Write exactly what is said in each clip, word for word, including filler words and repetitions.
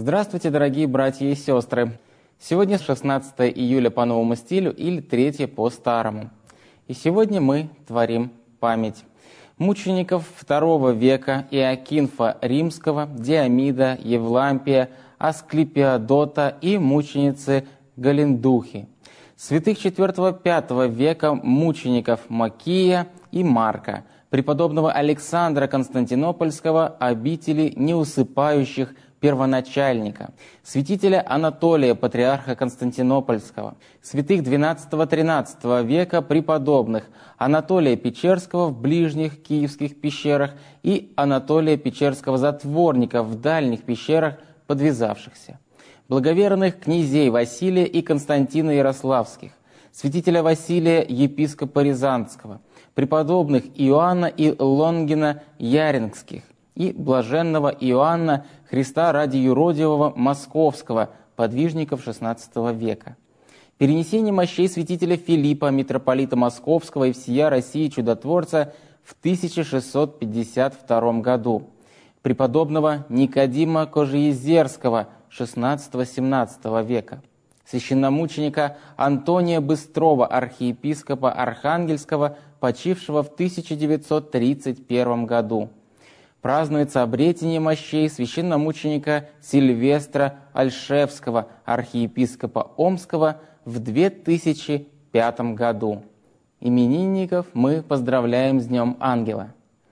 Здравствуйте, дорогие братья и сестры! Сегодня шестнадцатое июля по новому стилю или третье по старому. И сегодня мы творим память мучеников второго века Иокинфа Римского, Диомида, Евлампия, Асклепиадота и мученицы Галиндухи, святых четвёртого-пятого века мучеников Макия и Марка, преподобного Александра Константинопольского, обители неусыпающих первоначальника, святителя Анатолия, патриарха Константинопольского, святых двенадцатого-тринадцатого века преподобных Анатолия Печерского в ближних киевских пещерах и Анатолия Печерского затворника в дальних пещерах подвязавшихся, благоверных князей Василия и Константина Ярославских, святителя Василия епископа Рязанского, преподобных Иоанна и Лонгина Ярингских и блаженного Иоанна Христа ради юродивого Московского, подвижников шестнадцатого века. Перенесение мощей святителя Филиппа, митрополита Московского и всея России чудотворца в тысяча шестьсот пятьдесят втором году. Преподобного Никодима Кожеезерского шестнадцатого-семнадцатого века. Священномученика Антония Быстрова, архиепископа Архангельского, почившего в тысяча девятьсот тридцать первом году. Празднуется обретение мощей священномученика Сильвестра Альшевского, архиепископа Омского, в две тысячи пятом году. Именинников мы поздравляем с Днем Ангела.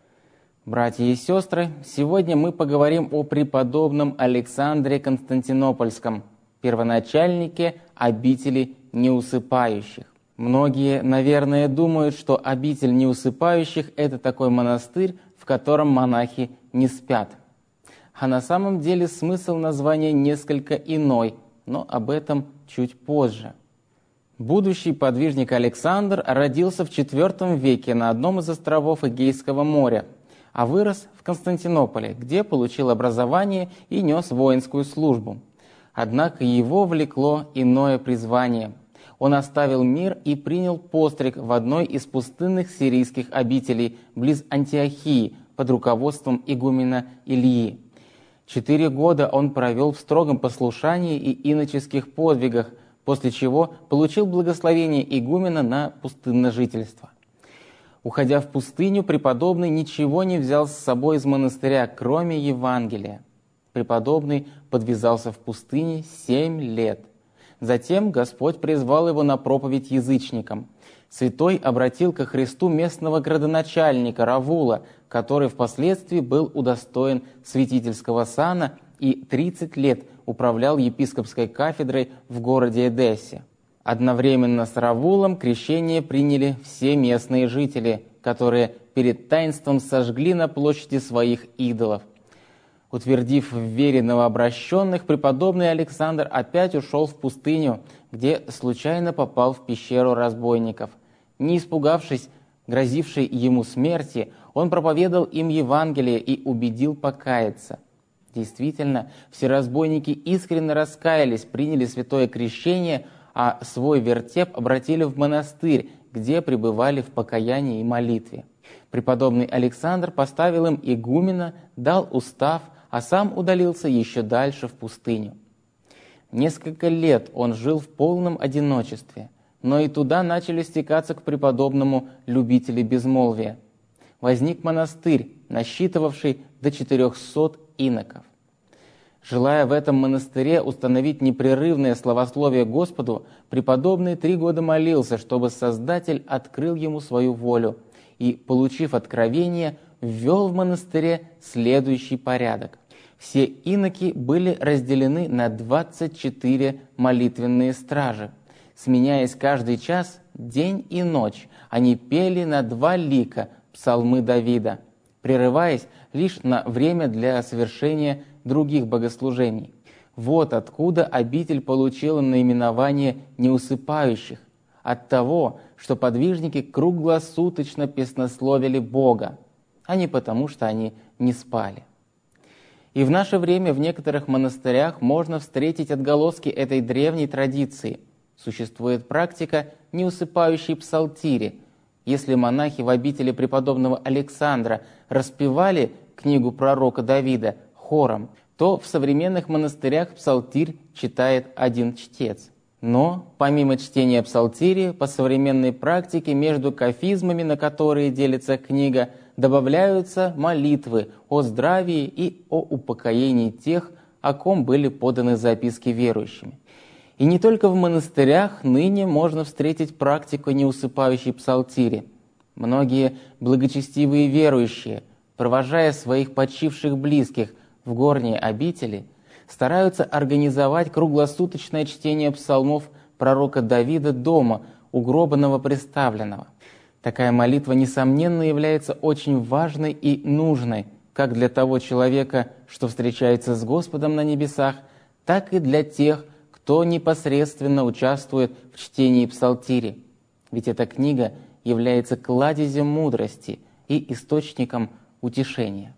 Братья и сестры, сегодня мы поговорим о преподобном Александре Константинопольском, первоначальнике обители неусыпающих. Многие, наверное, думают, что обитель неусыпающих – это такой монастырь, в котором монахи не спят. А на самом деле смысл названия несколько иной, но об этом чуть позже. Будущий подвижник Александр родился в четвёртом веке на одном из островов Эгейского моря, а вырос в Константинополе, где получил образование и нес воинскую службу. Однако его влекло иное призвание. Он оставил мир и принял постриг в одной из пустынных сирийских обителей близ Антиохии под руководством игумена Ильи. Четыре года он провел в строгом послушании и иноческих подвигах, после чего получил благословение игумена на пустынножительство. Уходя в пустыню, преподобный ничего не взял с собой из монастыря, кроме Евангелия. Преподобный подвязался в пустыне семь лет. Затем Господь призвал его на проповедь язычникам. Святой обратил ко Христу местного градоначальника Равула, который впоследствии был удостоен святительского сана и тридцать лет управлял епископской кафедрой в городе Эдессе. Одновременно с Равулом крещение приняли все местные жители, которые перед таинством сожгли на площади своих идолов. Утвердив в вере новообращенных, преподобный Александр опять ушел в пустыню, где случайно попал в пещеру разбойников. Не испугавшись грозившей ему смерти, он проповедовал им Евангелие и убедил покаяться. Действительно, все разбойники искренне раскаялись, приняли святое крещение, а свой вертеп обратили в монастырь, где пребывали в покаянии и молитве. Преподобный Александр поставил им игумена, дал устав, а сам удалился еще дальше в пустыню. Несколько лет он жил в полном одиночестве, но и туда начали стекаться к преподобному любители безмолвия. Возник монастырь, насчитывавший до четырехсот иноков. Желая в этом монастыре установить непрерывное славословие Господу, преподобный три года молился, чтобы Создатель открыл ему свою волю и, получив откровение, ввел в монастыре следующий порядок. Все иноки были разделены на двадцать четыре молитвенные стражи. Сменяясь каждый час, день и ночь, они пели на два лика псалмы Давида, прерываясь лишь на время для совершения других богослужений. Вот откуда обитель получила наименование неусыпающих, от того, что подвижники круглосуточно песнословили Бога, а не потому, что они не спали. И в наше время в некоторых монастырях можно встретить отголоски этой древней традиции. Существует практика неусыпающей псалтири. Если монахи в обители преподобного Александра распевали книгу пророка Давида хором, то в современных монастырях псалтирь читает один чтец. Но, помимо чтения псалтири, по современной практике между кафизмами, на которые делится книга, добавляются молитвы о здравии и о упокоении тех, о ком были поданы записки верующими. И не только в монастырях ныне можно встретить практику неусыпающей псалтири. Многие благочестивые верующие, провожая своих почивших близких в горние обители, стараются организовать круглосуточное чтение псалмов пророка Давида дома у гроба новоприставленного. Такая молитва, несомненно, является очень важной и нужной как для того человека, что встречается с Господом на небесах, так и для тех, кто непосредственно участвует в чтении псалтири. Ведь эта книга является кладезем мудрости и источником утешения.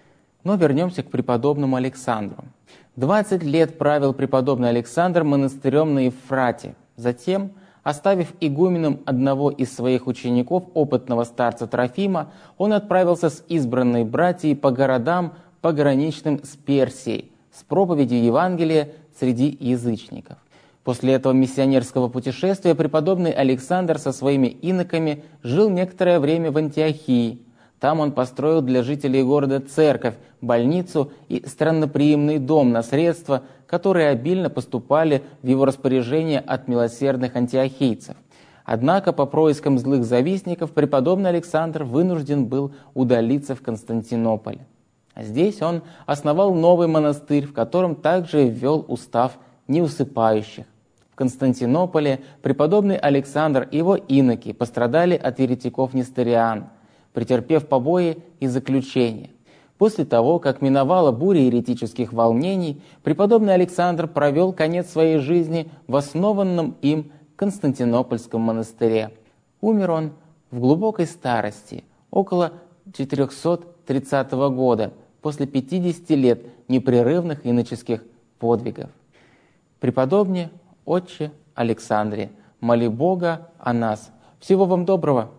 Но вернемся к преподобному Александру. двадцать лет правил преподобный Александр монастырем на Евфрате. Затем, оставив игуменом одного из своих учеников, опытного старца Трофима, он отправился с избранной братьей по городам, пограничным с Персией, с проповедью Евангелия среди язычников. После этого миссионерского путешествия преподобный Александр со своими иноками жил некоторое время в Антиохии. Там он построил для жителей города церковь, больницу и странноприимный дом на средства, которые обильно поступали в его распоряжение от милосердных антиохийцев. Однако по проискам злых завистников преподобный Александр вынужден был удалиться в Константинополь. Здесь он основал новый монастырь, в котором также ввел устав неусыпающих. В Константинополе преподобный Александр и его иноки пострадали от еретиков-несториан, претерпев побои и заключения. После того, как миновала буря еретических волнений, преподобный Александр провел конец своей жизни в основанном им Константинопольском монастыре. Умер он в глубокой старости, около четырехсот тридцатого года, после пятидесяти лет непрерывных иноческих подвигов. Преподобный отче Александре, моли Бога о нас. Всего вам доброго!